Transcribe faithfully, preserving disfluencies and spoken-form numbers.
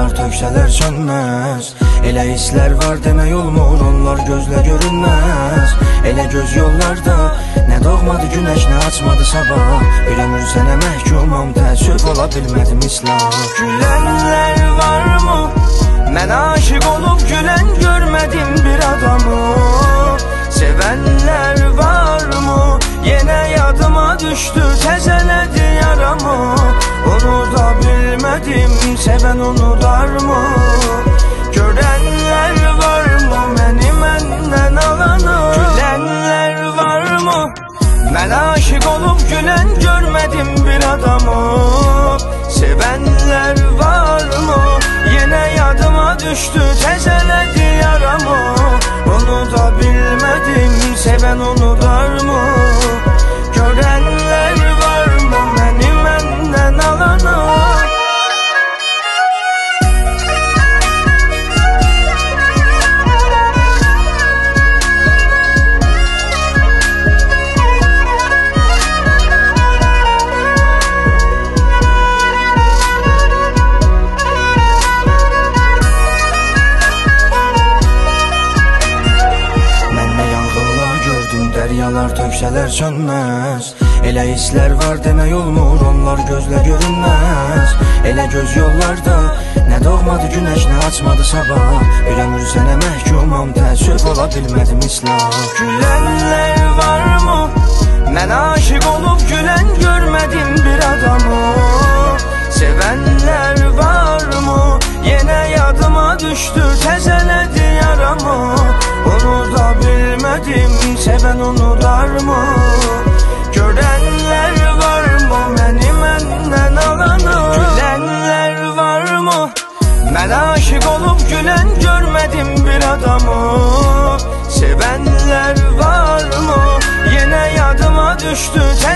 Deryalar töksələr sönməz. Elə hisslər var demək olmur, onlar gözlə görünməz. Elə göz yollarda nə doğmadı günəş, nə açmadı sabah. Bir ömür sənə məhkumam, təəssüf ola bilmədim islah. Gülənlər varmı? Mən aşık olub gülən görmədim bir adamı. Sevənlər varmı? Yenə yadıma düşdü, təzələdi yaramı. Unuda bilmədim, sevən unudarmı? Görənlər varmı? Məni məndən alanı. Gülənlər varmı? Mən aşık olub gülən görmədim bir adamı. Sevənlər varmı? Yenə yadıma düşdü, təzələdi yaramı. Unuda bilmədim, sevən unudarmı? Görənlər varmı? Məni məndən alanı. Deryalar töksələr sönməz. Elə hisslər var demək olmur, onlar gözlə görünməz. Elə göz yollarda nə doğmadı günəş, nə açmadı sabah. Bir ömür sənə məhkumam, təəssüf ola bilmədim islah. Gülənlər varmı? Mən aşık olub gülən görmədim bir adamı. Sevənlər varmı? Yenə yadıma düşdü, təzələdi yaramı. Unuda bilmədim, sevən unudarmı? Görənlər varmı? Məni məndən alanı. Gülənlər varmı? Mən aşık olub gülən görmədim bir adamı. Sevənlər varmı? Yenə yadıma düşdü.